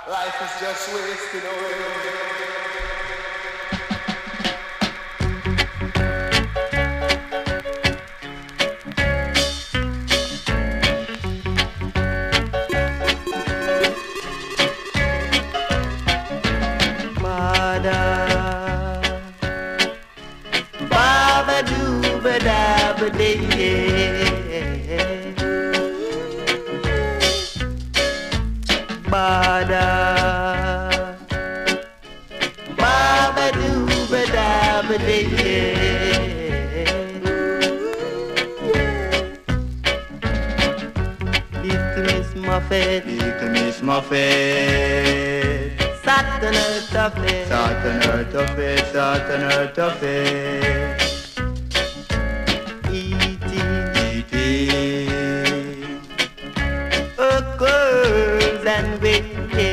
Life is just wasting away. Little Miss Muffet, sat on her tuffet, sat on her tuffet, sat on her tuffet, eating curls and wings.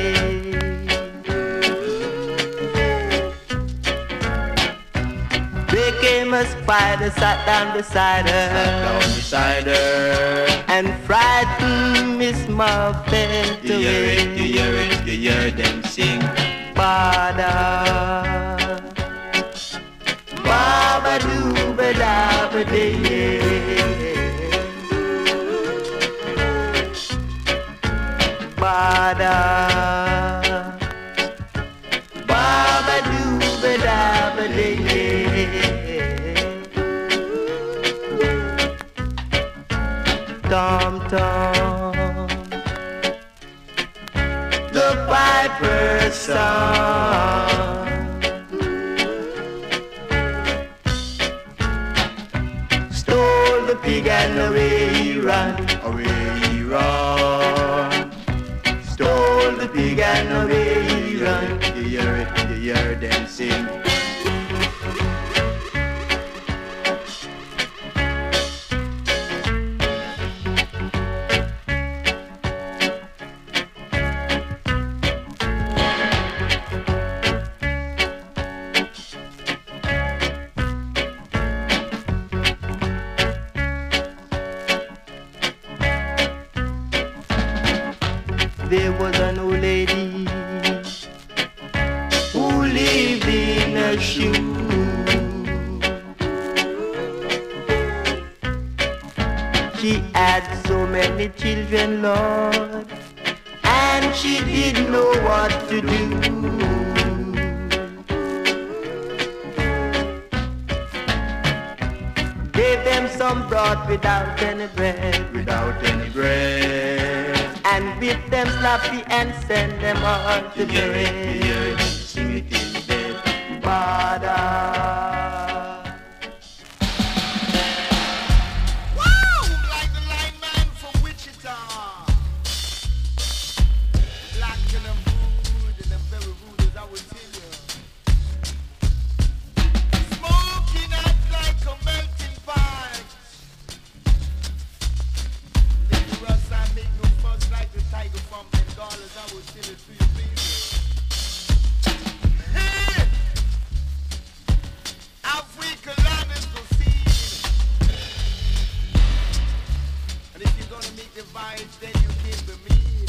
There came a spider, sat down beside her, and frightened Miss Muffet away. You hear them sing. Bada, baba dooba daba day. Bada, baba dooba daba day. Tom tom, the piper's song. Stole the pig and away he ran, away he run. Stole the pig and away he ran. You hear them sing. There was an old lady who lived in a shoe. She had so many children, Lord, and she didn't know what to do. Gave them some broth without any bread, Without any bread. and beat them sloppy and send them all to You hear bed. them sing it in bed. Bada. Wow! Like the lineman from Wichita. Black and them rude, and them very rude as I would tell you. Smoking hot like a melting pot. Dangerous, I make no fuss like the tiger from Bengala, as I would tell it to you, baby. Hey! Africa land is the scene. And if you're gonna make the vibes, then you give the meat.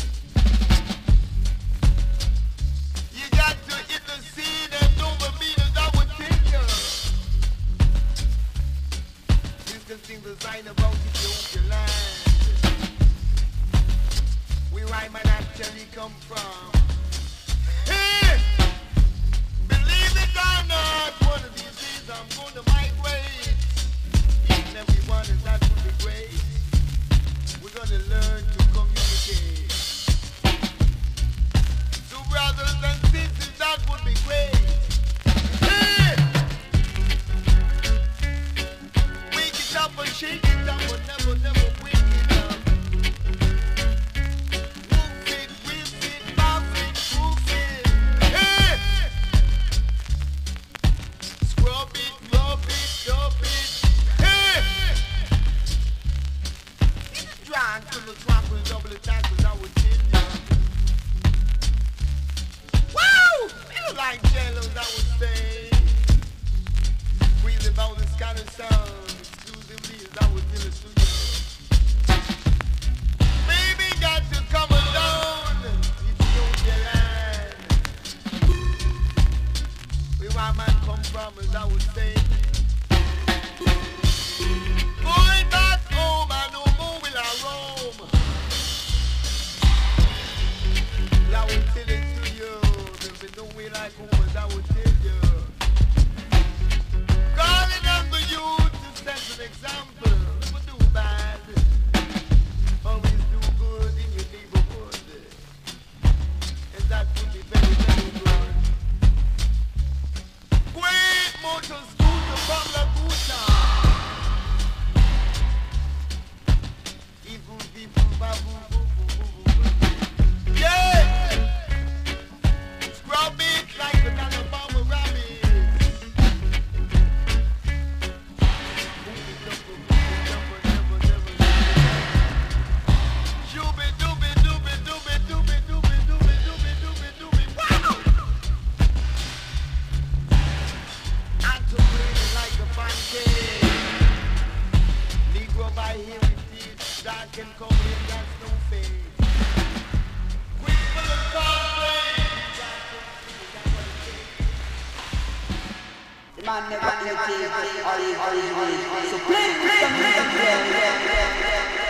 You got to hit the scene and know the meters I would take you. You can sing the sign about Ethiopian land. Where I might actually come from. Hey! Believe it or not, one of these days I'm gonna migrate. Each and every one, and that would be great. We're gonna learn to communicate. So brothers and sisters, that would be great. Hey! Wake it up and shake it up, but never wake it up. Move it, whip it, bounce it, move it. Hey! Scrub it, rub it, dub it. Hey! Twinkle, twinkle, double tackles, I would say. Going back home, I no more will I roam. I will tell it to you. There's no way like home as I will tell you. Calling on the youth to set an example. Never do bad. Always do good in your neighborhood. And that would be very, very good. Great motor scooter from Laguta. Evil people, babu, boo, boo, boo, boo. Yeah! Scrub it like the Alabama rabbit. Shooby dooby dooby dooby dooby dooby dooby dooby dooby dooby. Wow! I'm to play like a pancake. Negro by heritage, dark and coming, that's no face. Quick for the conflict. The man never imitate all so play some music.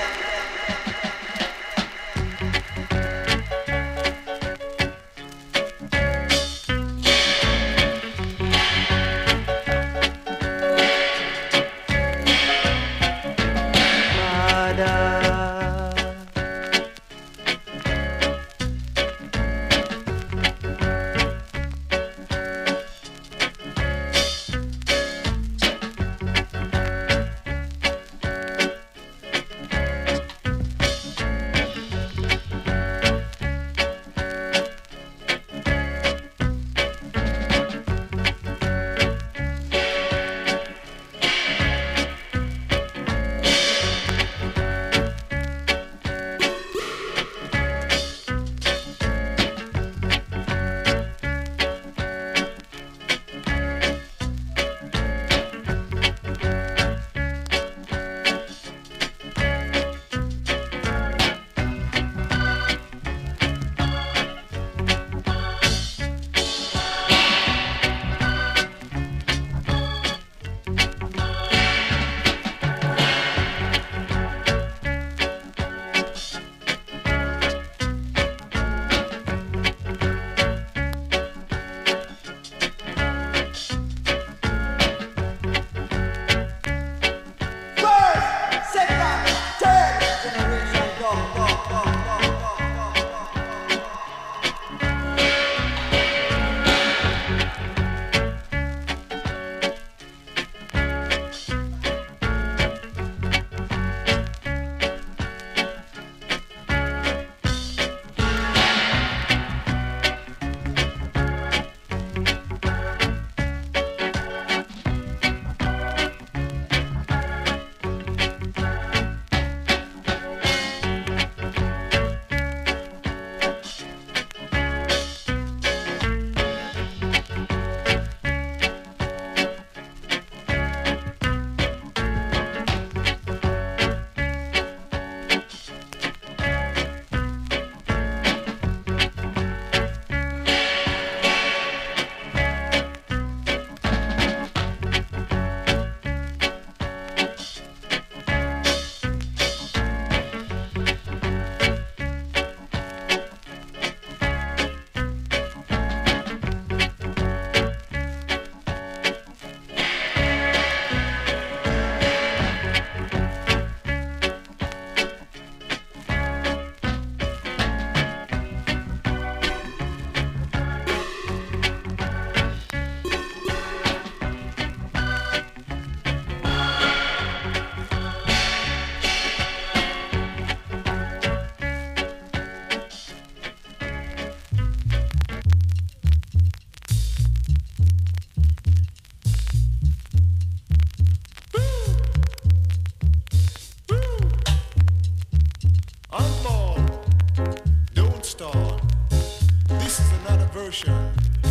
version.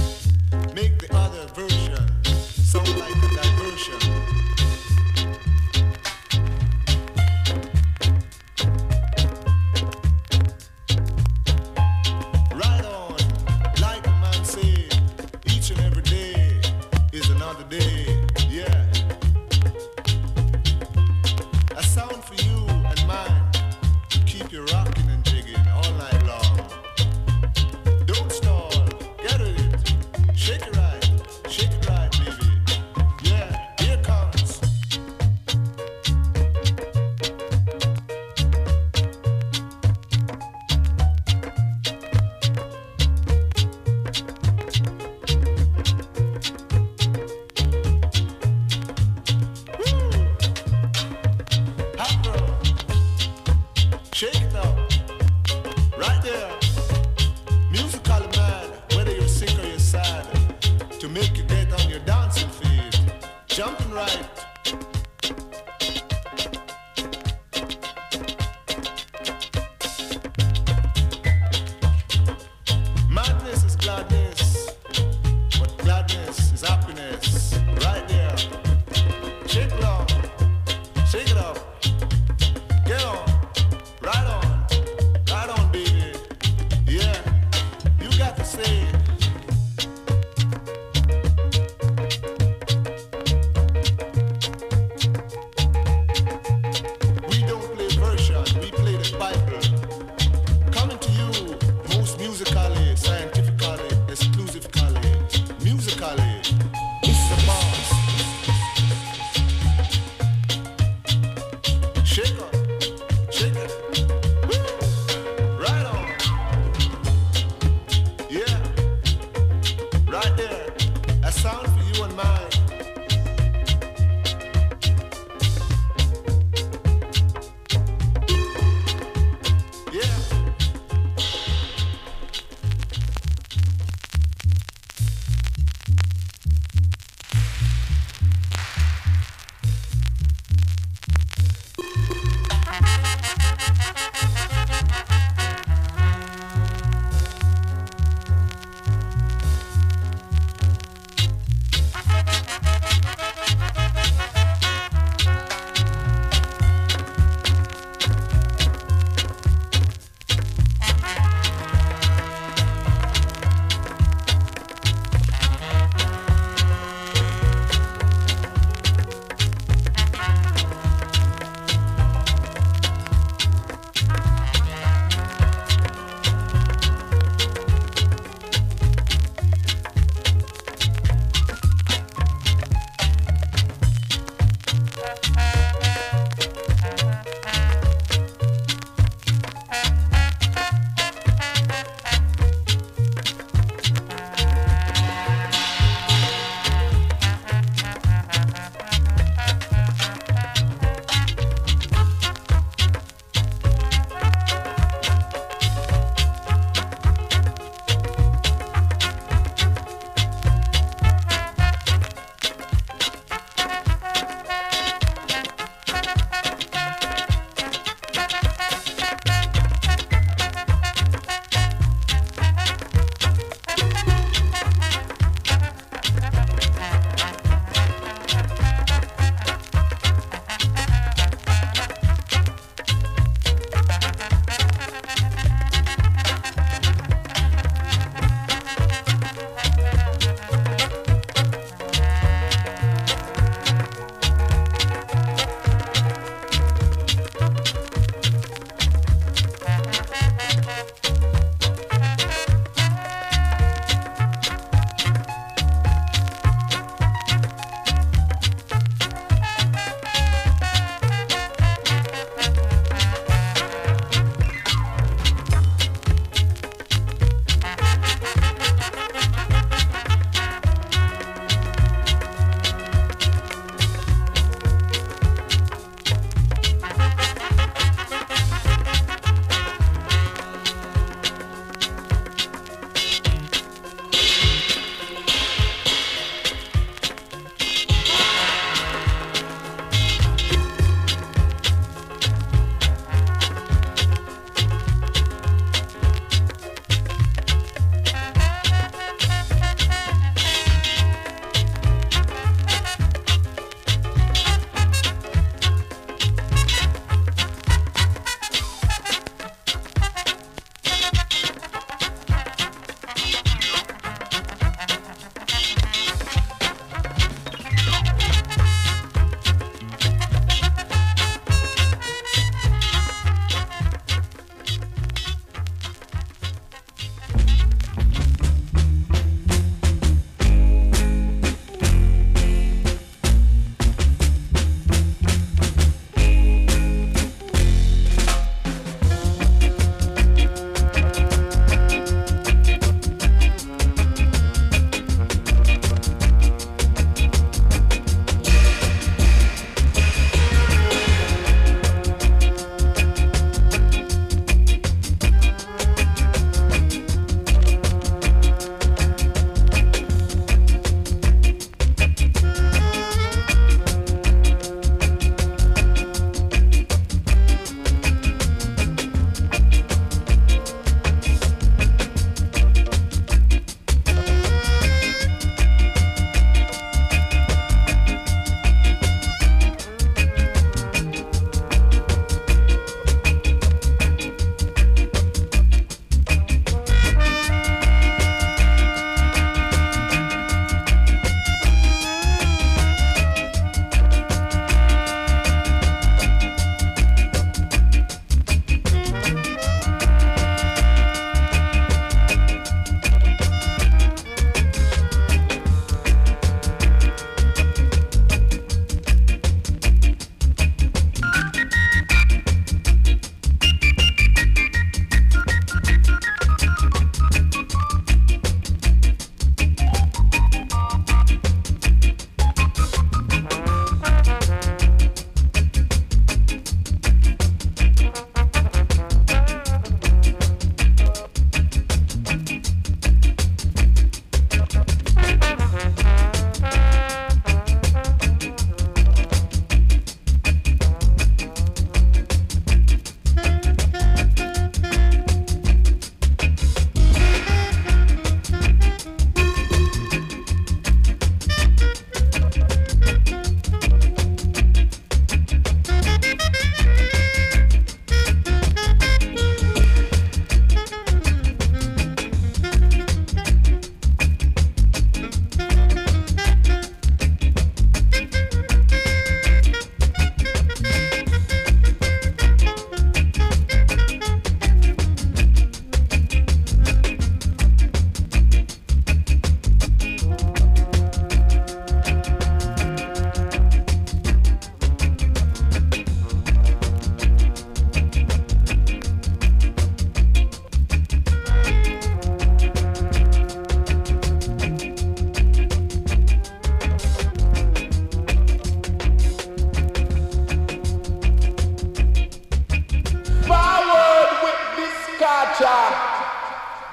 Make the other version sound like a diversion. Right on, like a man said, each and every day is another day.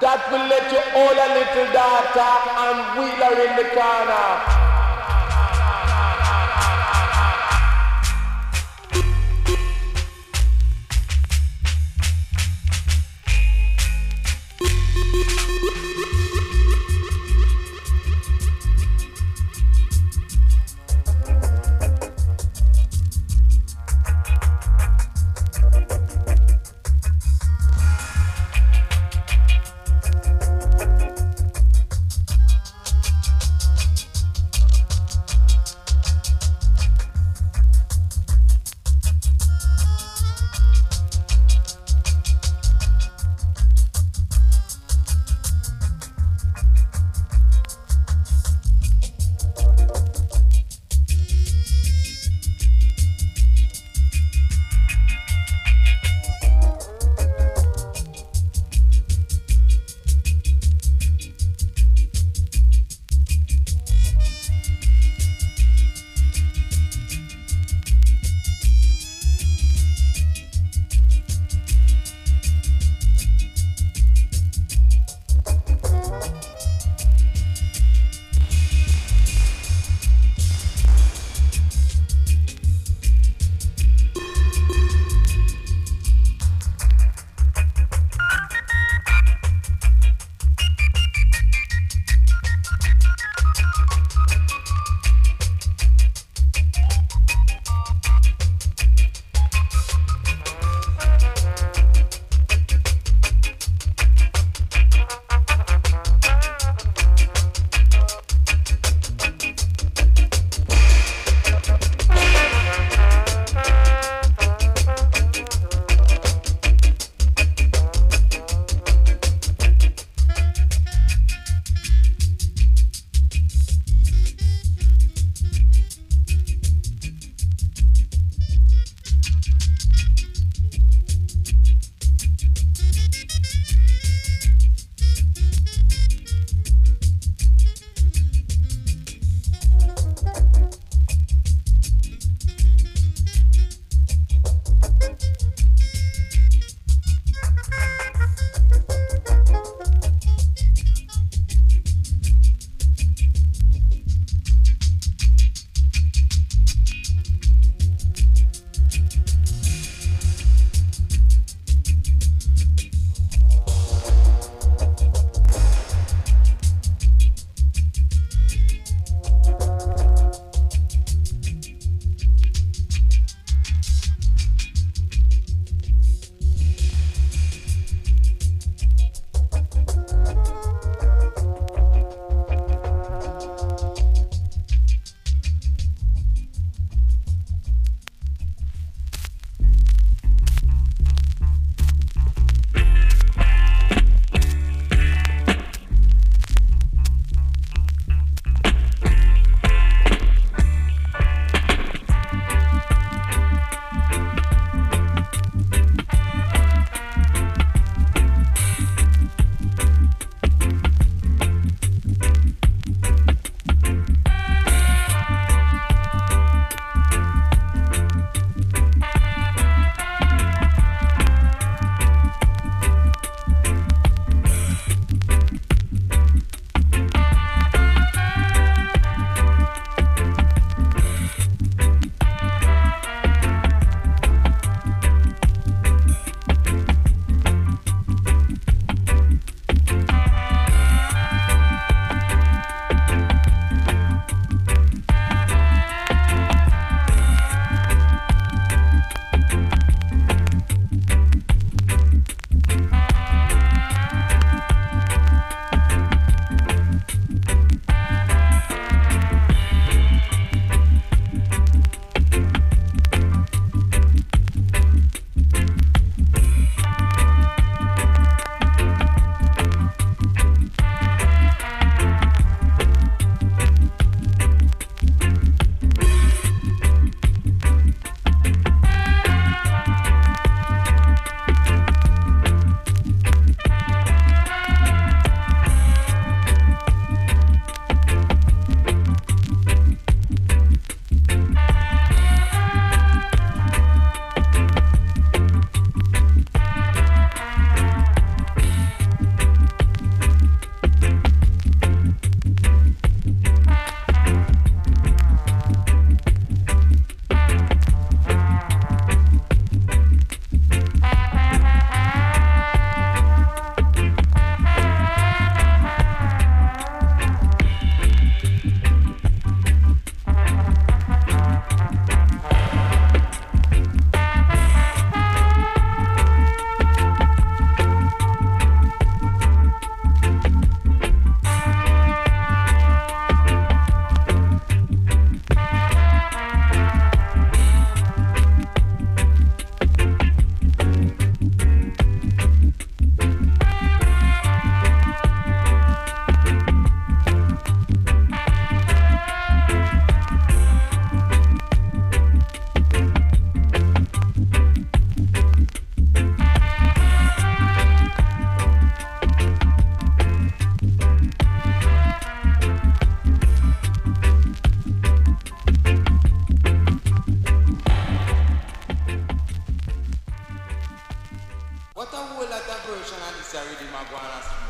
that will let you hold a little daughter and wheel her in the corner.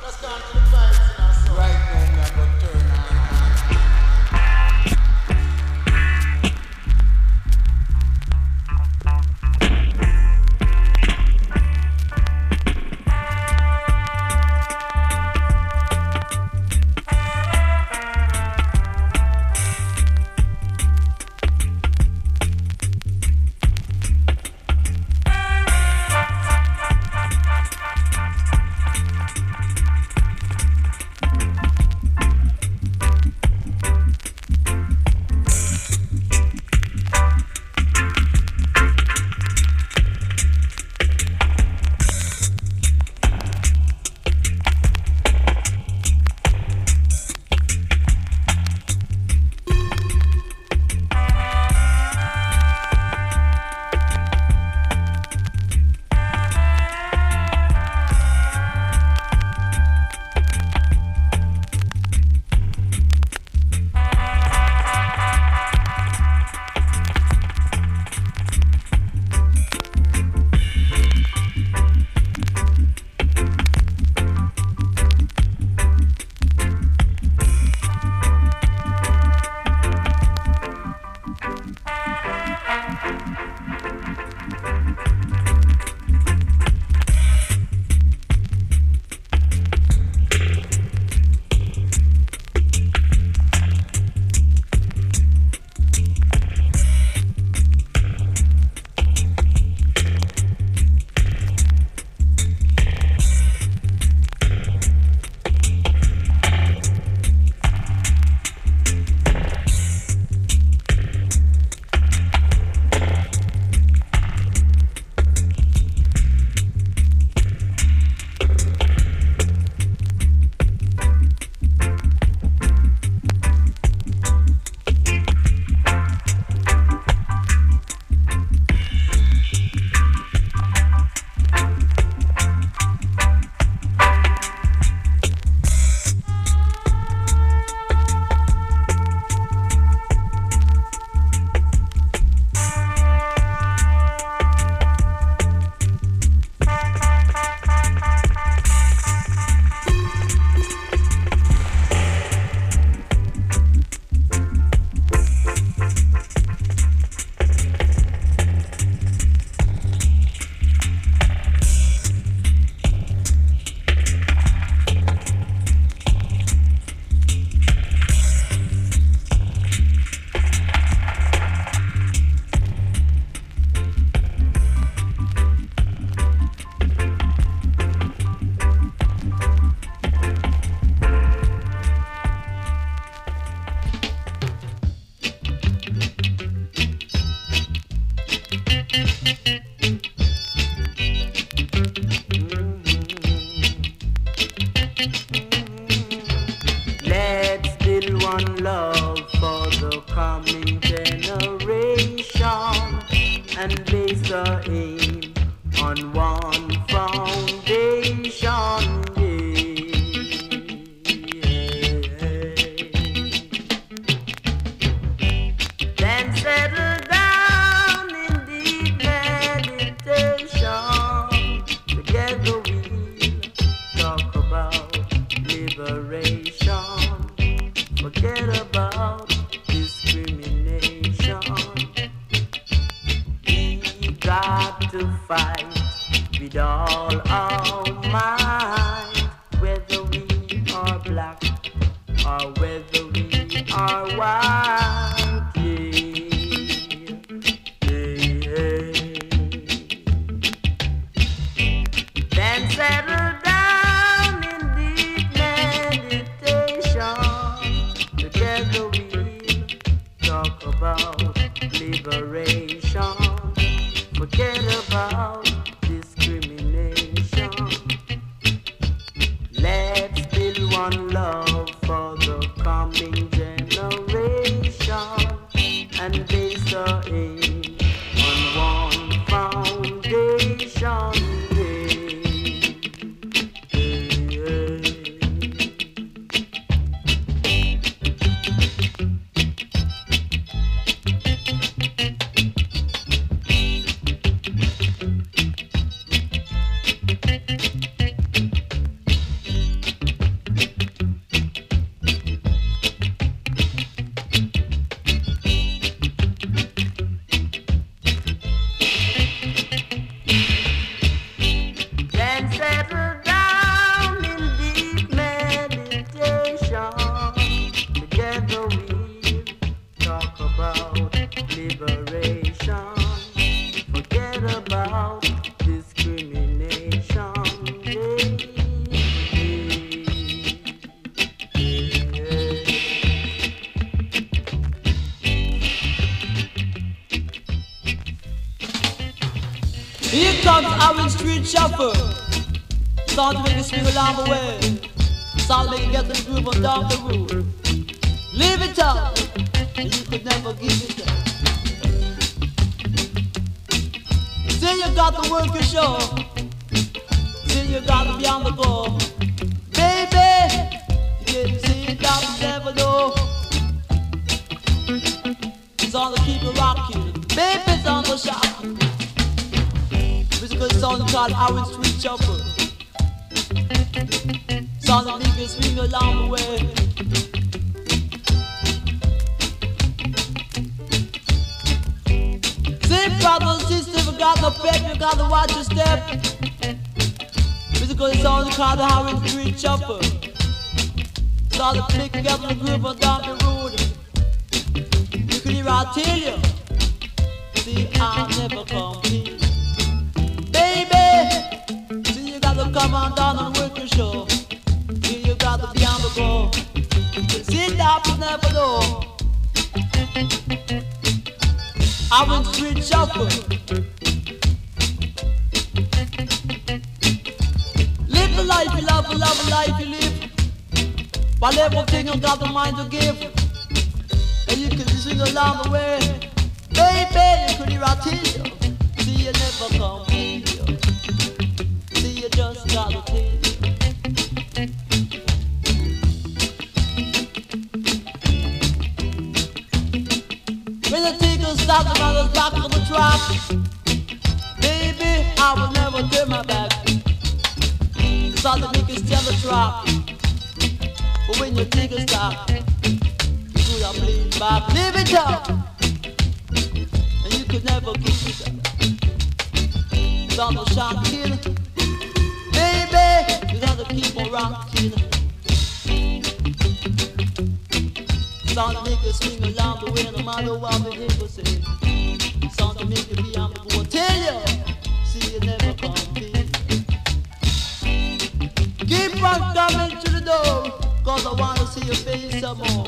Let's go on to the vibes now. So. Right now, we are going to turn on. comes our street shuffle. Start to make it swing along the way. Start to make it get to the groove on down the road. Live it up, and you could never give it up. Say you got to work your show. Say you got to be on the go. Baby, you didn't see it down the never know. It's on the keep it rocking. Baby's on the shop. Musical sound called our street shuffle. Sound that make you swing along the way. Say brother and sister, you got no pep, you gotta watch your step. Musical sound called our street shuffle. Sound that make you get the groove on down the road. You can hear I tell you. See, I'll never compete. Baby, see, you gotta come on down and work your show. See, you gotta be on the go. Sit up, you never know. I went street shuffle. Live the life you love the life you live. While everything you got the mind to give. And you can sing along the way. Baby, you could hear I tell you. See, you never come here. See, you just gotta tell you. When the tigger stop the mother's back on the trap, baby, I will never turn my back. Start the niggas tell the trap. But when your tigger stop, you could have played back. Live it up. You could never give it up. Don't no shot kill. Baby, you gotta keep on rocking. Sound to make you swing along the way, no matter what the neighbor say. Sound to make you be on the go. Tell you, see you never compete. Keep on coming to the door, cause I wanna see your face some more.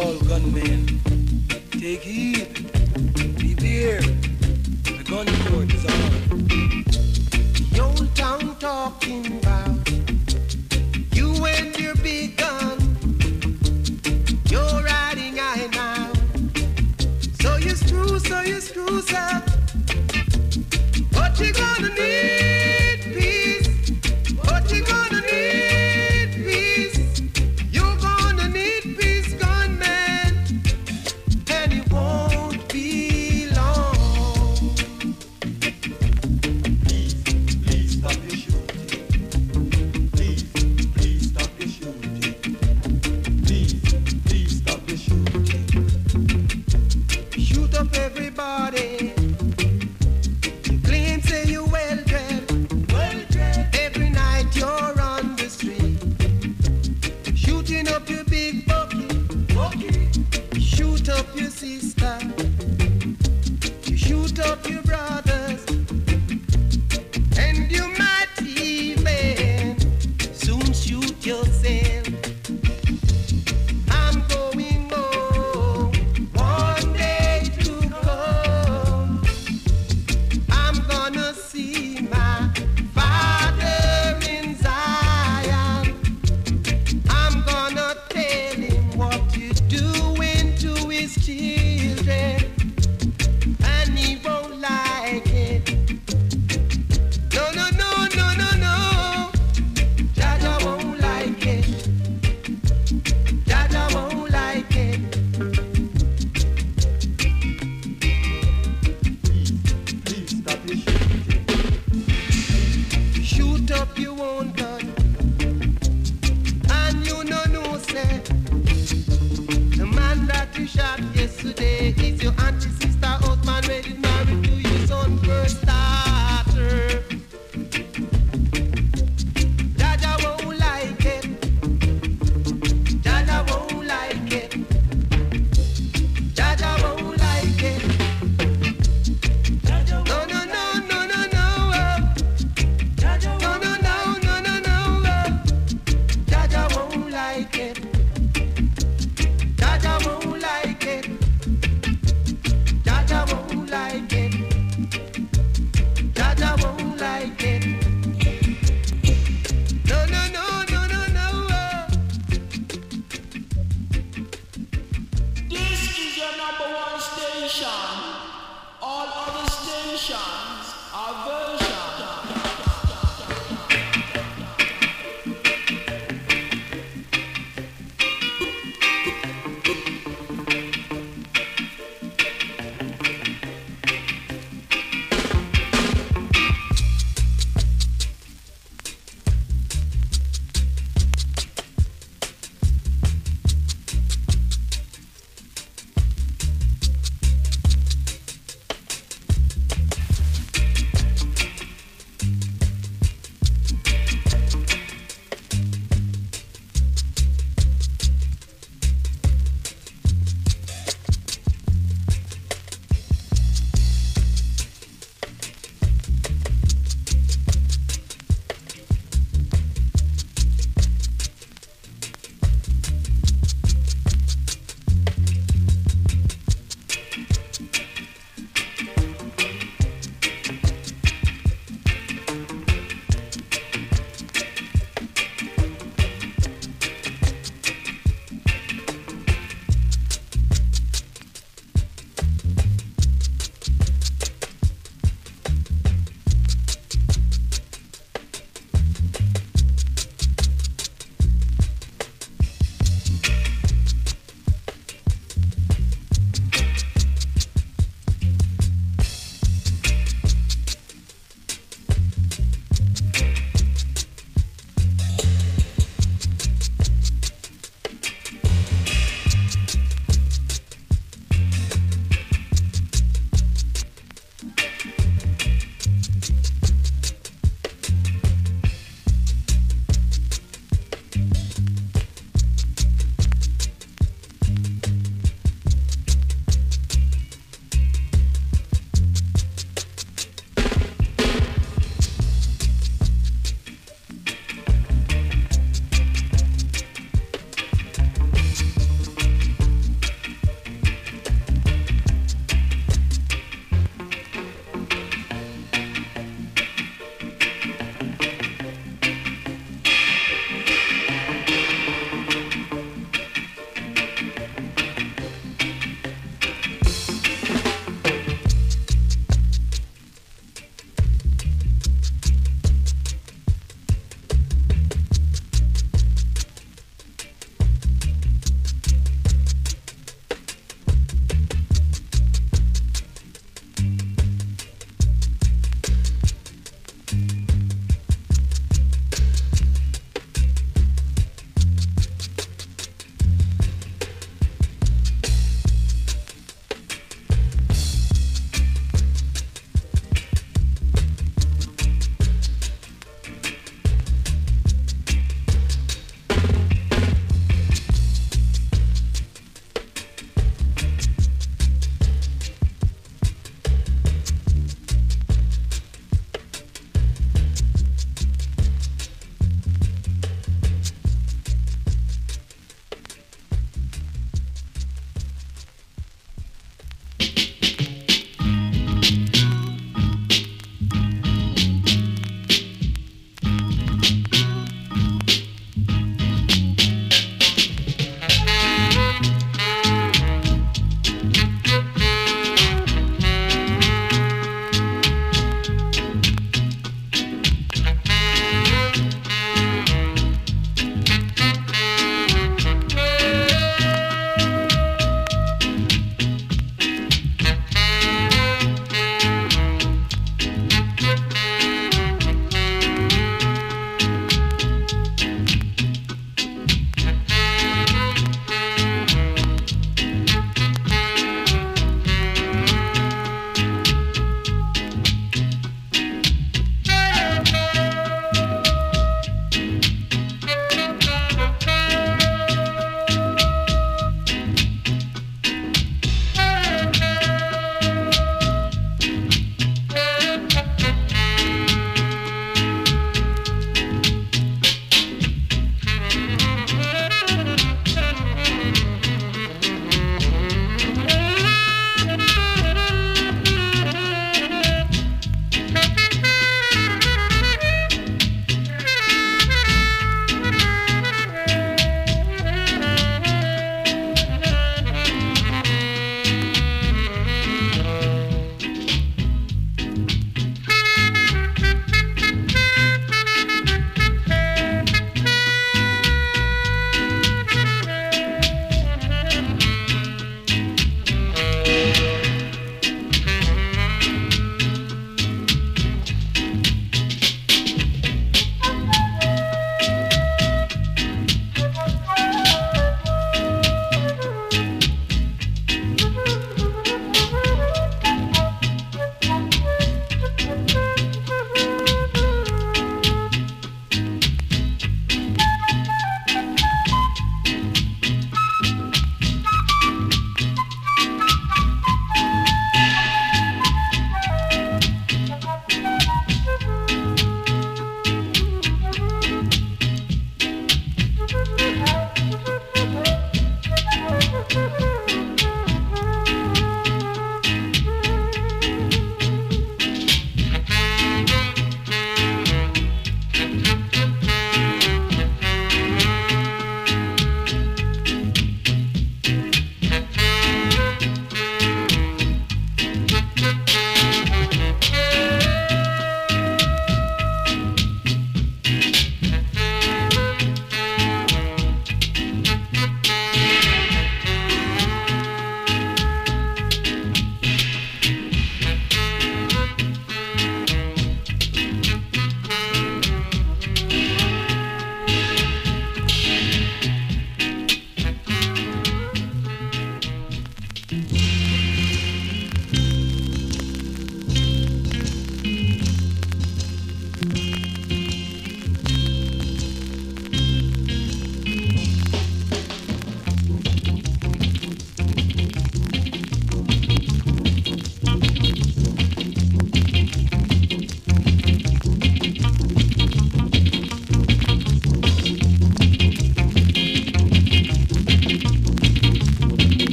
all gunmen, take heed, beware, the gun court is on. The old town talking about you and your big gun. You're riding high now. So you screw, sir. But you're gonna need peace. But you're gonna need peace. You're gonna need peace, gunman. And it won't be long. Please stop your shooting. Please stop your shooting. Please stop your shooting. Shoot up everybody. You claim say you well dressed. Every night you're on the street, shooting up your big bucket. You shoot up your sister. You shoot up your brothers. And you might even soon shoot yourself. I'm going home one day to come. I'm gonna see my Father in Zion. I'm gonna tell him what you're doing to his children, and he won't like it. No, no, no, no, no, no. Jaja won't like it. Jaja won't like it. Please stop your shooting. Shoot up your own gun, and you know, say the man that you shot yesterday is your auntie, sister, husband, ready married to your son, first daughter. Jaja won't like it. Jaja won't like it. Jaja won't like it. No, no, no, no, no, no. No, no, no, no, no, no. Jaja won't like it. Jaja won't like it. Jaja won't like it. Jaja won't like it. No, no, no, no, no, no. This is your number one station. All other stations are version.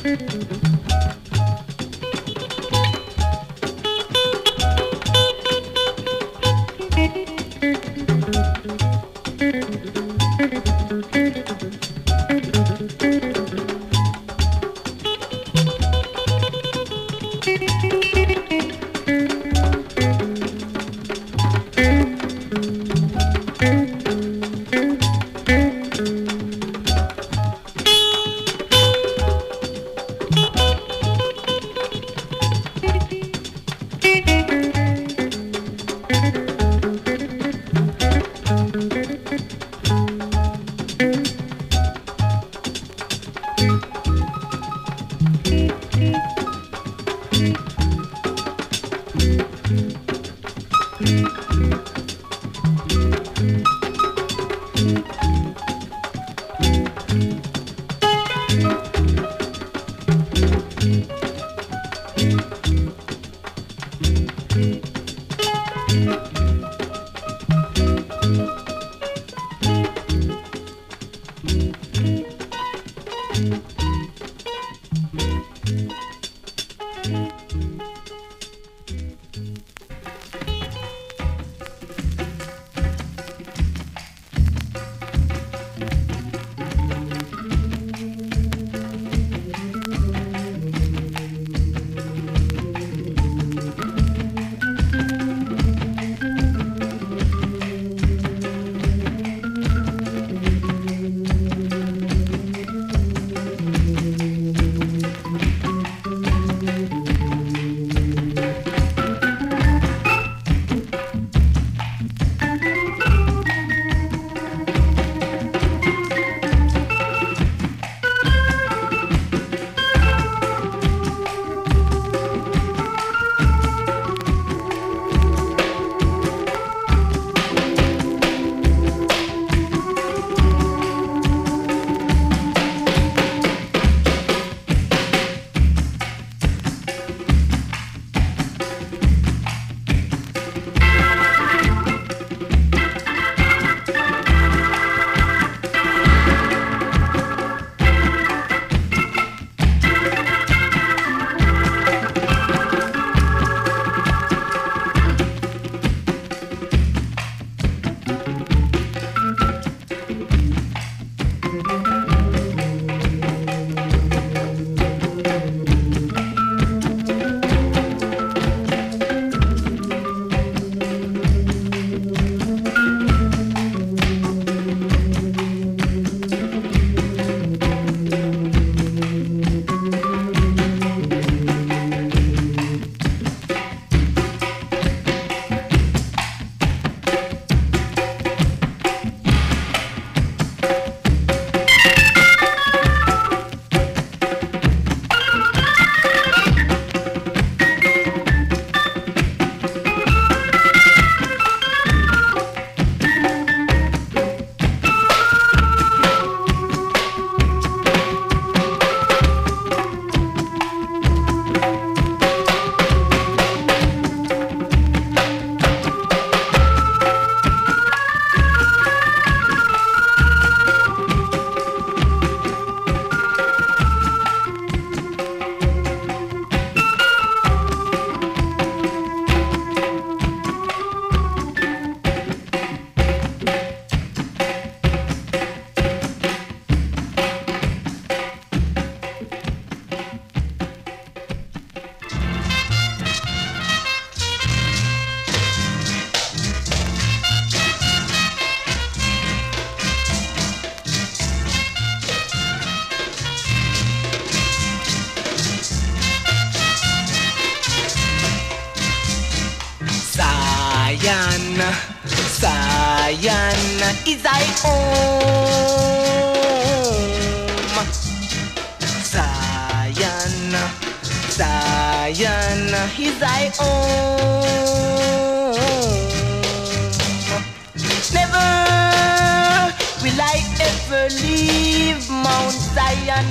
Zion is thy home. Zion, Zion is thy home. Never will I ever leave Mount Zion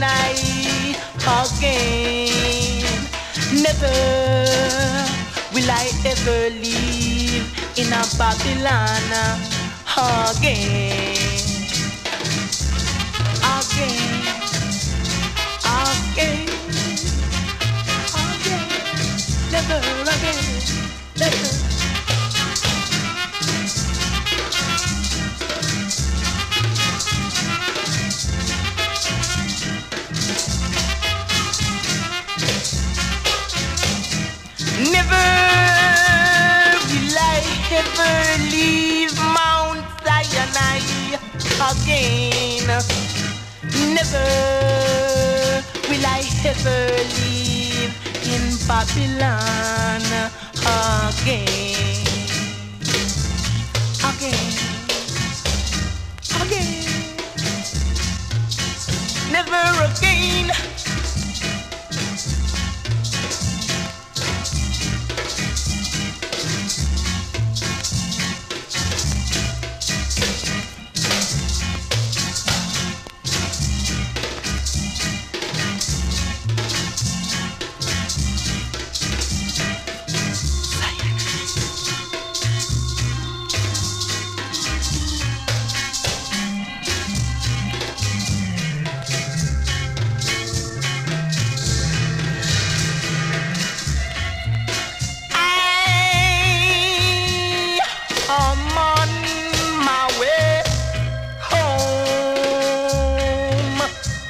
again. Never will I ever live in a Babylon again. Again, again. Never will I ever leave Mount Sinai again. Never will I ever live in Babylon again. Again. Never again. I'm on my way home.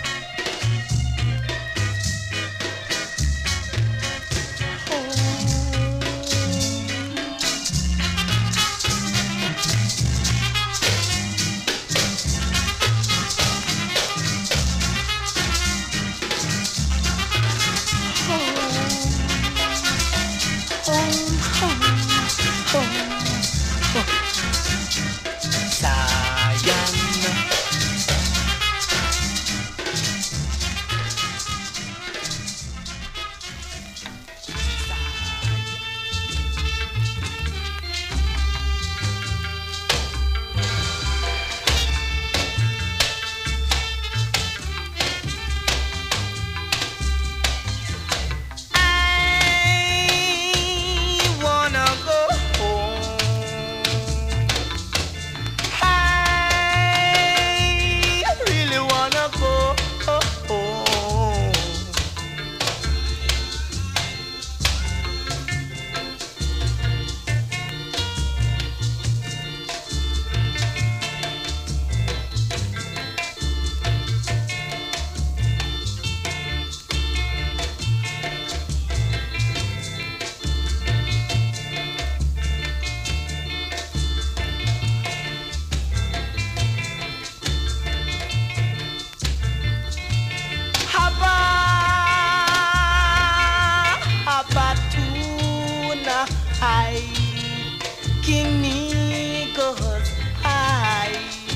High, King Negus high.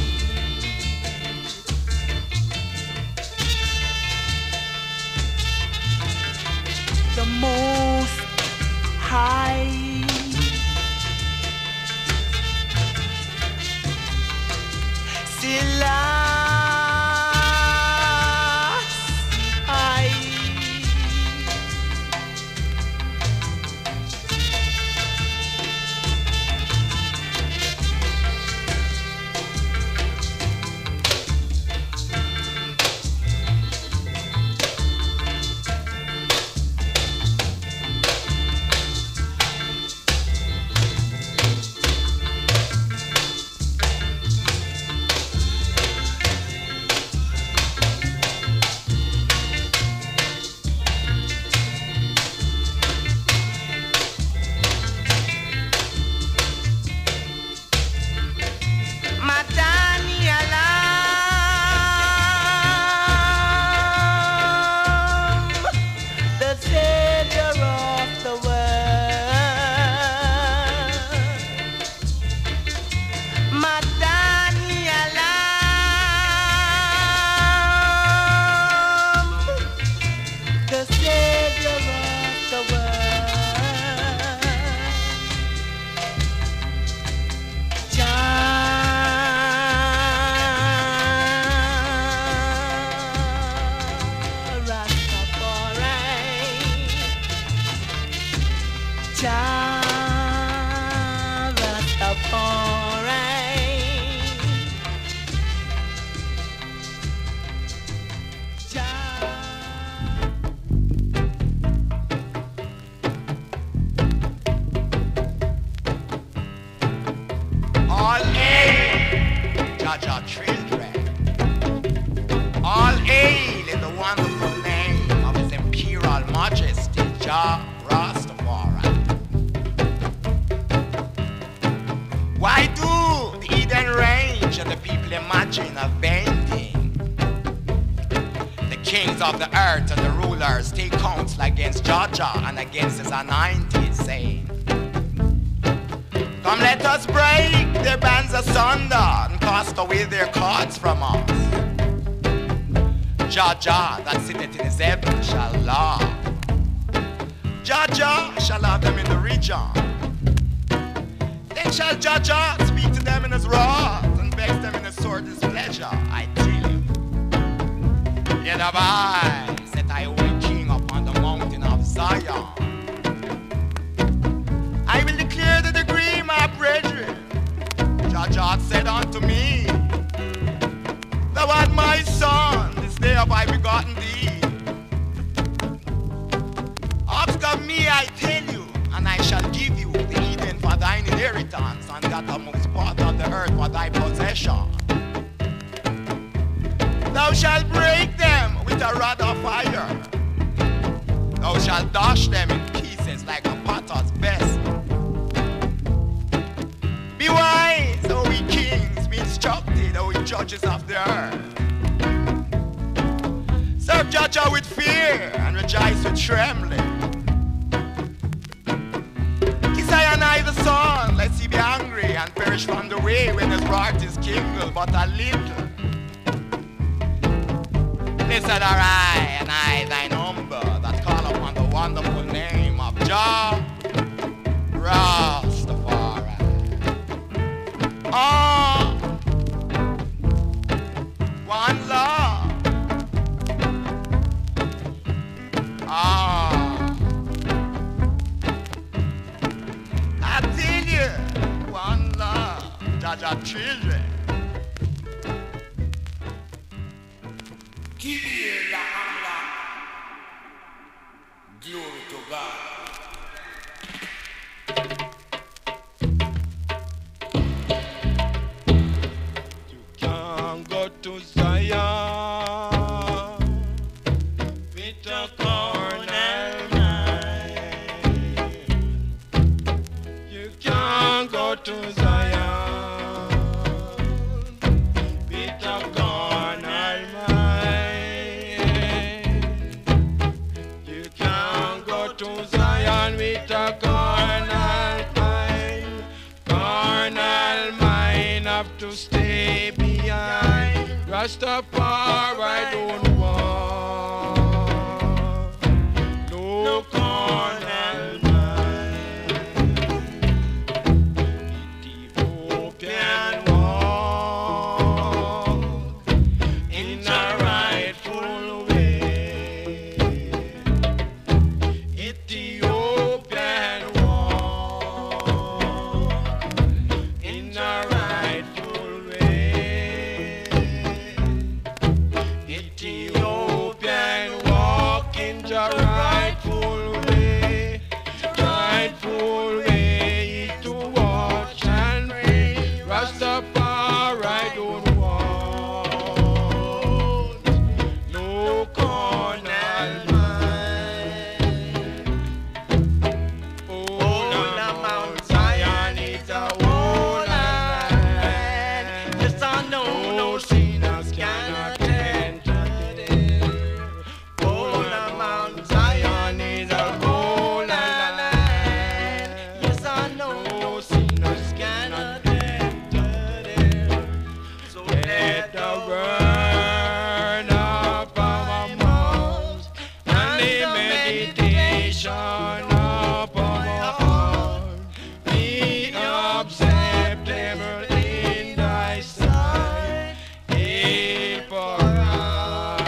The most high. Jah Rastafari. Why do the Eden Range and the people imagine avenging the kings of the earth and the rulers take counsel against Jah and against his anointed, saying, come let us break their bands asunder and cast away their cords from us. Jah that sitteth in his heaven shall laugh. Jah shall have them in the region. Then shall Jah speak to them in his wrath and vex them in his sore displeasure. I tell you. Yet have I set I away king upon the mountain of Zion. I will declare the decree, my brethren. Jah said unto me, thou art my son, this day have I begotten thee. Ask of me, I tell you, and I shall give you the Eden for thine inheritance, and that amongst part of the earth for thy possession. Thou shalt break them with a rod of fire. Thou shalt dash them in pieces like a potter's vessel. Be wise, O ye kings, be instructed, O ye judges of the earth. Serve Jah with fear and rejoice with trembling. Kiss I the sun, lest he be angry and perish from the way when his wrath is kindled but a little. Blessed are I, and I thine number, that call upon the wonderful name of Jah Rastafari. Oh, one love. Oh, I tell you, one love, Jah children. Give ear, la hamla. Glory to God. Go to Zion with a carnal mind. You can't go to Zion with a carnal mind. You can't go to Zion with a carnal mind. Carnal mind have to stay behind. Rastafari don't want no carnal mind. Ethiopian walk in a rightful way. Ethiopian walk in a rightful way. Ethiopian walk in the rightful way. Rightful way is to watch and pray. Rastafari don't want no carnal mind. Oh, the Mount Zion is a whole land. Yes, I know no sinners cannot enter there. Oh, the Mount Zion is a whole land. Yes, I know no sinners cannot enter there. So let the word of our mouth and the meditation of our heart be acceptable in thy sight. Help us.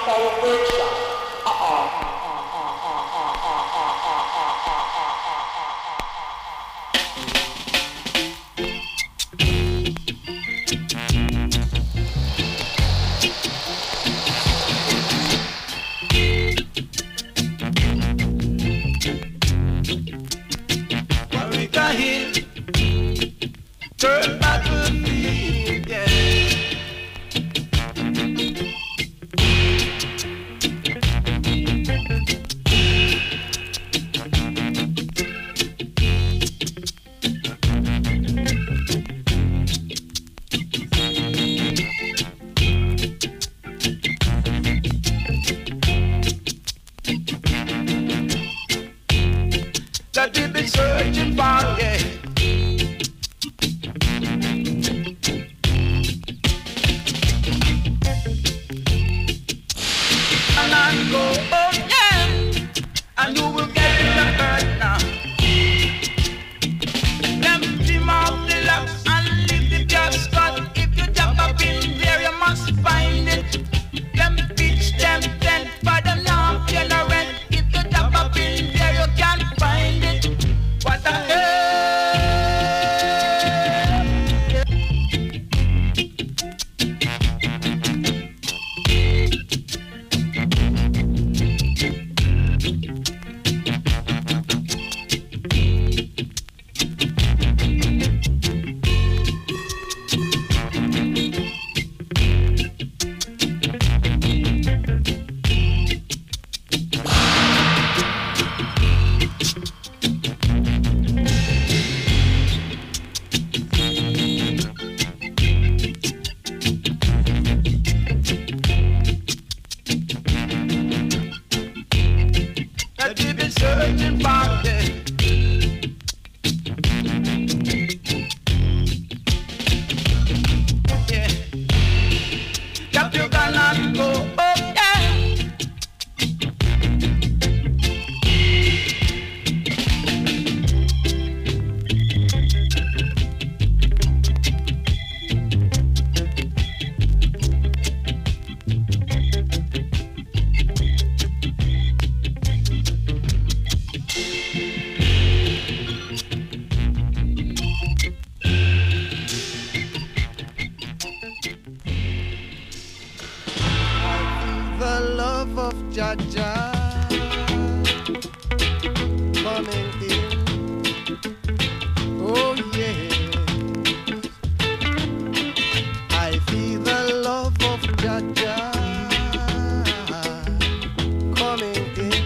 for a workshop. Warwick Hill, third battlefield, yeah. That we've been searching for, yeah. And go, oh yeah, and you will get in the hurt now. Them trim off the locks and leave the pure spot. If you jump up in there, you must find it. Them bitch, them tent, for them now pay no rent. If you jump up in there, you can't find it. What the hell? That we've been searching for, yeah. Yeah. That you cannot go up, yeah. The love of Jaja coming in. Oh yes, I feel the love of Jaja coming in.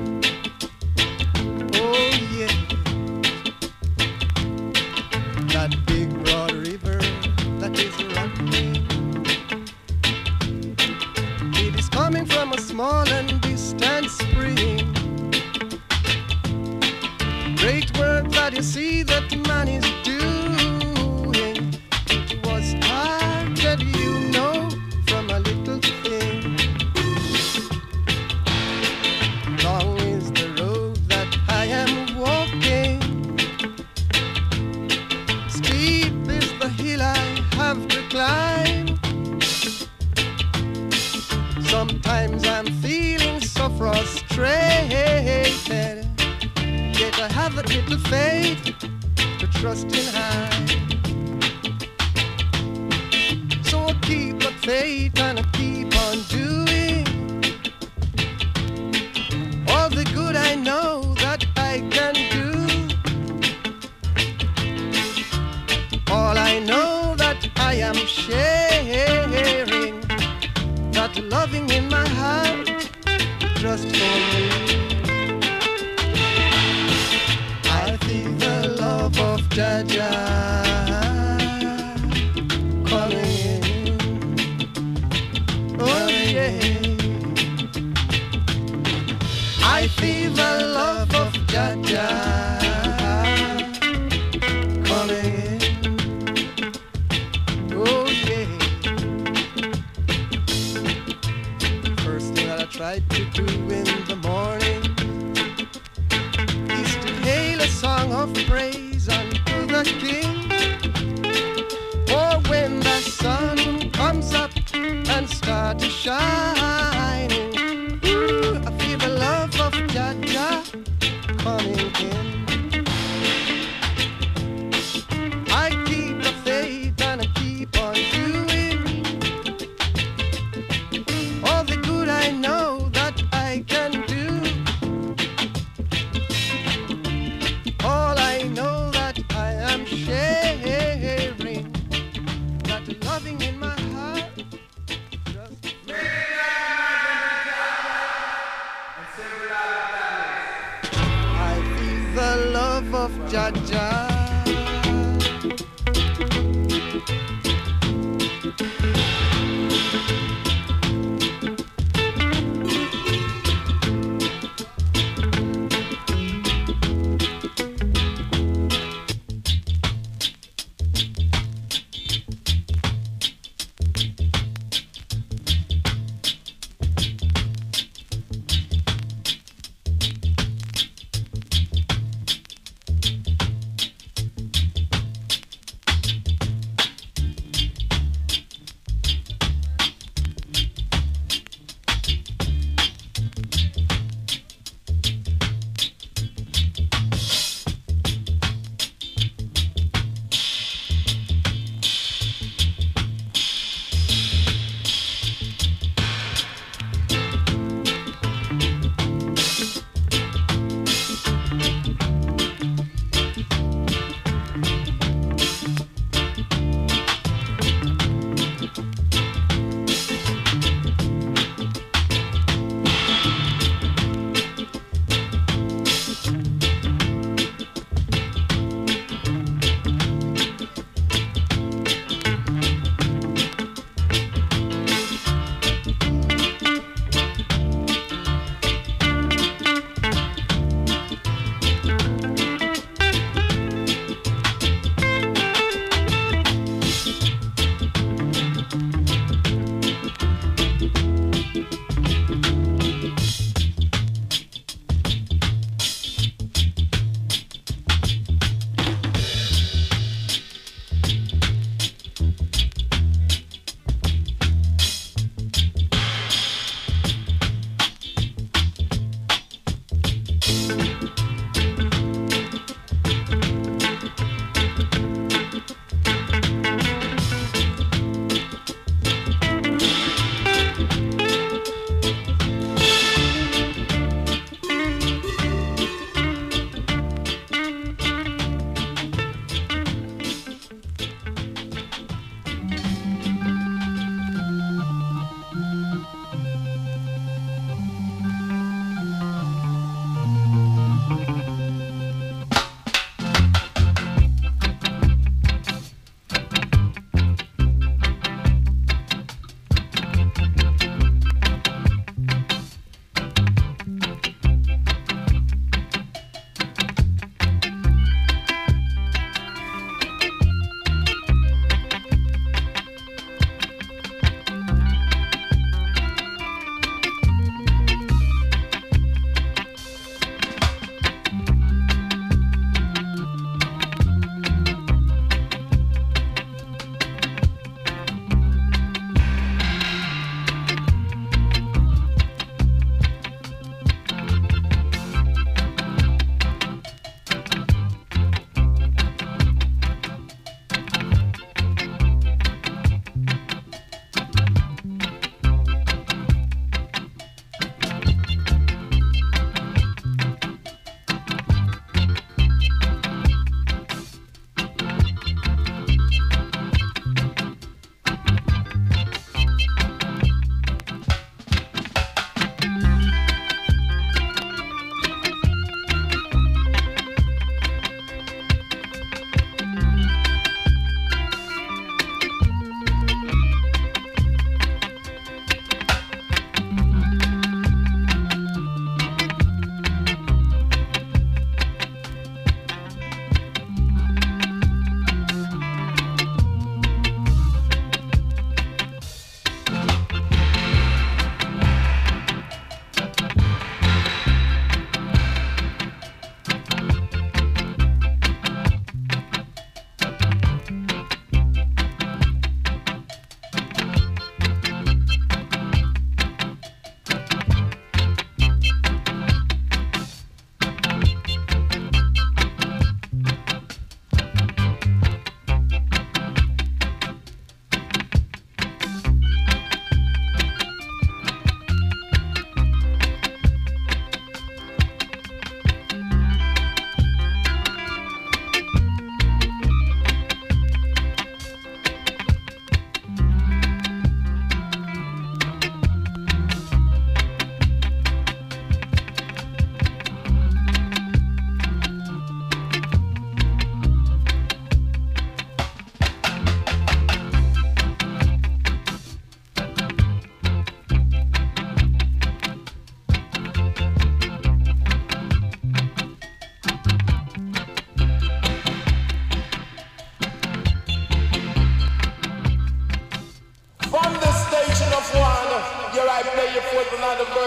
Oh yes, that big broad river that is running. It is coming from a small and distant spring. Great work that you see that man is doing. It was started, you know, from a little thing. Long is the road that I am walking. Steep is the hill I have to climb. Sometimes I'm feeling so frustrated, yet I have a little faith to trust in high. So I keep the faith and I keep on doing all the good I know that I can do. All I know that I am sharing, that loving in my heart just for me. I feel the love of Jaja coming in. Oh yeah, I feel the love of Jaja coming in. Oh yeah. First thing that I tried to do in the morning is to hail a song of praise unto the King. For when the sun comes up and starts to shine, the loving in my heart. I feel the love of Jaja.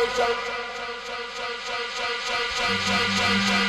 shall.